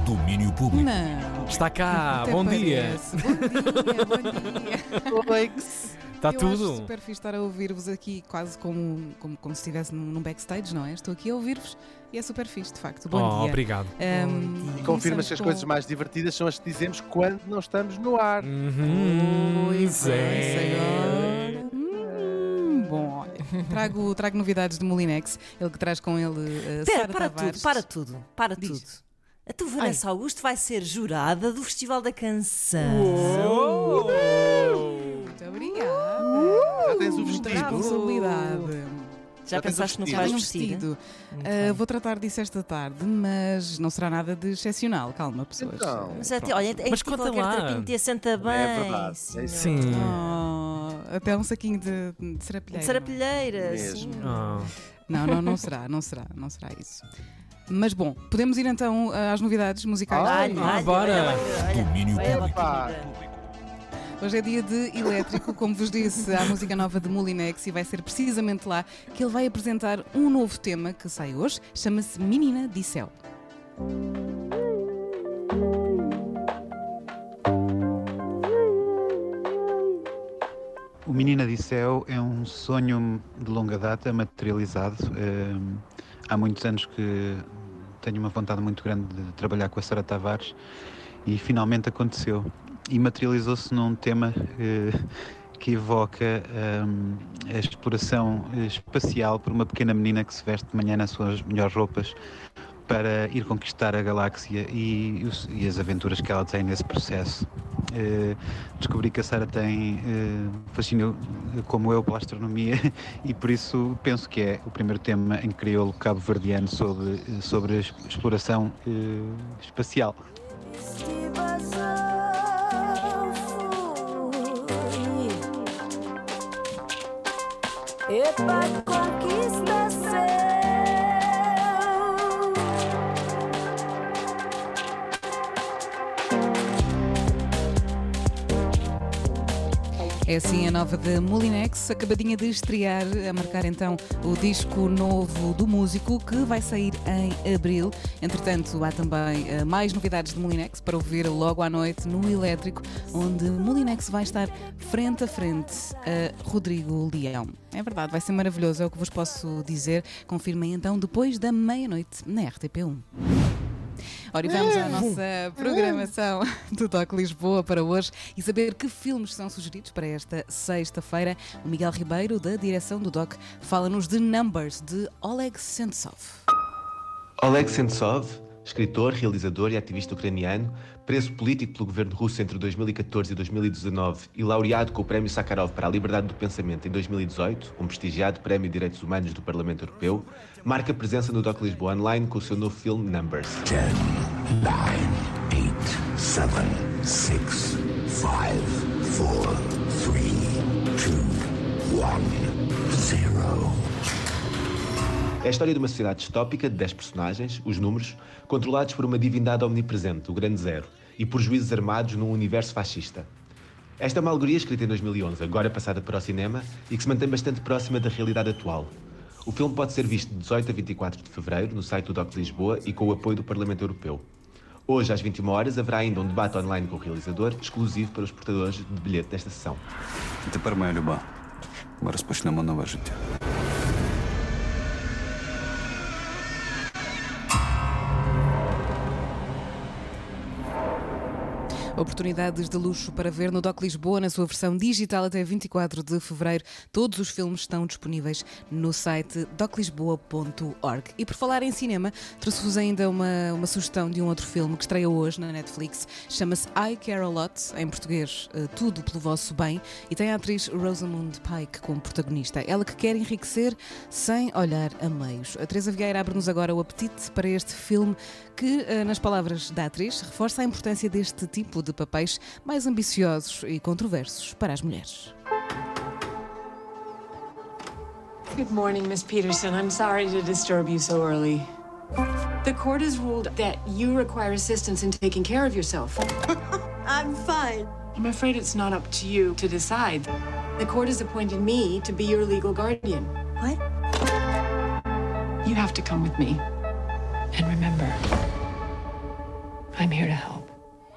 Domínio público. Não. Está cá, Até bom dia. parece. Bom dia. Oi. Está Eu tudo? acho super fixe estar a ouvir-vos aqui quase como se estivesse num backstage, não é? Estou aqui a ouvir-vos e é super fixe, de facto. Bom dia. Obrigado. E confirmas que as coisas mais divertidas são as que dizemos quando não estamos no ar. Pois é. Agora. Bom, olha, trago novidades de Molinex, ele que traz com ele Espera, Sara para Tavares. para Diz. tudo. A tua Vanessa Augusto vai ser jurada do Festival da Canção. Muito obrigada. Já tens o Muita vestido. responsabilidade. Já Já tens pensaste o no que Já vais tenho um vestir? vestido. Muito bem. Vou tratar disso esta tarde, mas não será nada de excepcional. Calma, pessoas. Então. Mas até, olha, Mas é conta qualquer lá. trapinho te assenta bem. É verdade. senhor. Sim. Até um saquinho de serapilheira. De serapilheira, Mesmo. sim. Oh. Não será isso. Mas bom, podemos ir então às novidades musicais. Bora. Domínio público. Pá, Hoje é dia de Elétrico, como vos disse, há música nova de Molinex e vai ser precisamente lá que ele vai apresentar um novo tema que sai hoje, chama-se Menina de Céu. O Menina de Céu é um sonho de longa data materializado. Há muitos anos que tenho uma vontade muito grande de trabalhar com a Sara Tavares e finalmente aconteceu. E materializou-se num tema que evoca a exploração espacial por uma pequena menina que se veste de manhã nas suas melhores roupas para ir conquistar a galáxia e as aventuras que ela tem nesse processo. Descobri que a Sara tem fascínio, como eu, pela astronomia e por isso penso que é o primeiro tema em crioulo cabo-verdiano sobre a exploração espacial. Epa, conquista céu. É assim a nova de Molinex, acabadinha de estrear, a marcar então o disco novo do músico que vai sair em abril. Entretanto, há também mais novidades de Molinex para ouvir logo à noite no Elétrico, onde Molinex vai estar frente a frente a Rodrigo Leão. É verdade, vai ser maravilhoso, é o que vos posso dizer. Confirmem então depois da meia-noite na RTP1. Ora, e vamos à nossa programação do Doc Lisboa para hoje e saber que filmes são sugeridos para esta sexta-feira. O Miguel Ribeiro, da direção do Doc, fala-nos de Numbers, de Oleg Sentsov. Oleg Sentsov, escritor, realizador e ativista ucraniano, preso político pelo governo russo entre 2014 e 2019 e laureado com o Prémio Sakharov para a Liberdade do Pensamento em 2018, um prestigiado Prémio de Direitos Humanos do Parlamento Europeu, marca presença no Doc Lisboa Online com o seu novo filme Numbers. 10, 9, 8, 7, 6, 5, 4, 3, 2, 1, 0. É a história de uma sociedade distópica de 10 personagens, os números, controlados por uma divindade omnipresente, o Grande Zero, e por juízes armados num universo fascista. Esta é uma alegoria escrita em 2011, agora passada para o cinema, e que se mantém bastante próxima da realidade atual. O filme pode ser visto de 18 a 24 de fevereiro no site do Doc Lisboa e com o apoio do Parlamento Europeu. Hoje, às 21 horas, haverá ainda um debate online com o realizador, exclusivo para os portadores de bilhete desta sessão. Тепер, моя люба, ми розпочнемо нове життя. Oportunidades de luxo para ver no Doc Lisboa na sua versão digital até 24 de fevereiro. Todos os filmes estão disponíveis no site doclisboa.org. E por falar em cinema, trouxe-vos ainda uma sugestão de um outro filme que estreia hoje na Netflix. Chama-se I Care A Lot, em português, Tudo Pelo Vosso Bem, e tem a atriz Rosamund Pike como protagonista. Ela que quer enriquecer sem olhar a meios. A Teresa Vieira abre-nos agora o apetite para este filme que, nas palavras da atriz, reforça a importância deste tipo de papéis mais ambiciosos e controversos para as mulheres. Good morning, Miss Peterson. I'm sorry to disturb you so early. The court has ruled that you require assistance in taking care of yourself. I'm fine. I'm afraid it's not up to you to decide. The court has appointed me to be your legal guardian. What? You have to come with me. And remember, I'm here to help.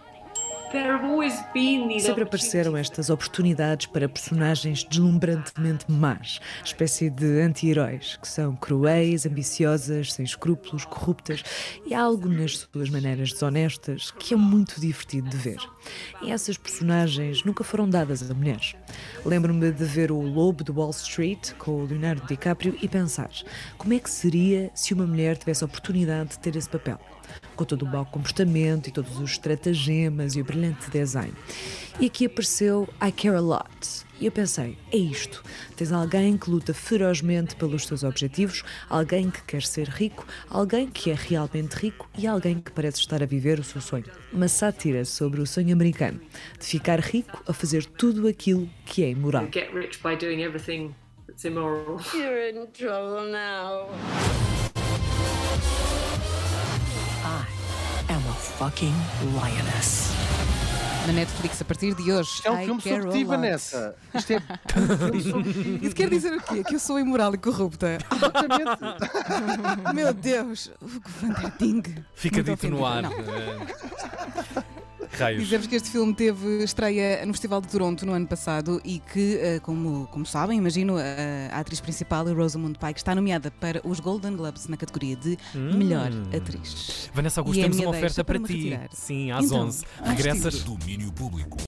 Sempre apareceram estas oportunidades para personagens deslumbrantemente más, espécie de anti-heróis, que são cruéis, ambiciosas, sem escrúpulos, corruptas, e há algo nas suas maneiras desonestas que é muito divertido de ver. E essas personagens nunca foram dadas a mulheres. Lembro-me de ver o Lobo de Wall Street com o Leonardo DiCaprio e pensar como é que seria se uma mulher tivesse a oportunidade de ter esse papel, com todo o mau comportamento e todos os estratagemas e o brilhante design. E aqui apareceu I Care a Lot. E eu pensei, é isto. Tens alguém que luta ferozmente pelos seus objetivos, alguém que quer ser rico, alguém que é realmente rico e alguém que parece estar a viver o seu sonho. Uma sátira sobre o sonho americano, de ficar rico a fazer tudo aquilo que é imoral. Get rich by doing everything that's immoral. You're in trouble now. am a fucking lioness. Na Netflix a partir de hoje. Isto é um filme sobre ti, Vanessa. Isto é um filme sobre ti. Isso quer dizer o quê? Que eu sou imoral e corrupta. Exatamente. Meu Deus. O Van der Ding. Fica Muito dito no ar. Raios. Dizemos que este filme teve estreia no Festival de Toronto no ano passado e que, como sabem, imagino, a atriz principal, Rosamund Pike, está nomeada para os Golden Globes na categoria de Melhor Atriz. Vanessa Augusto, temos uma oferta para ti. Sim, às 11. Regressas. Domínio público.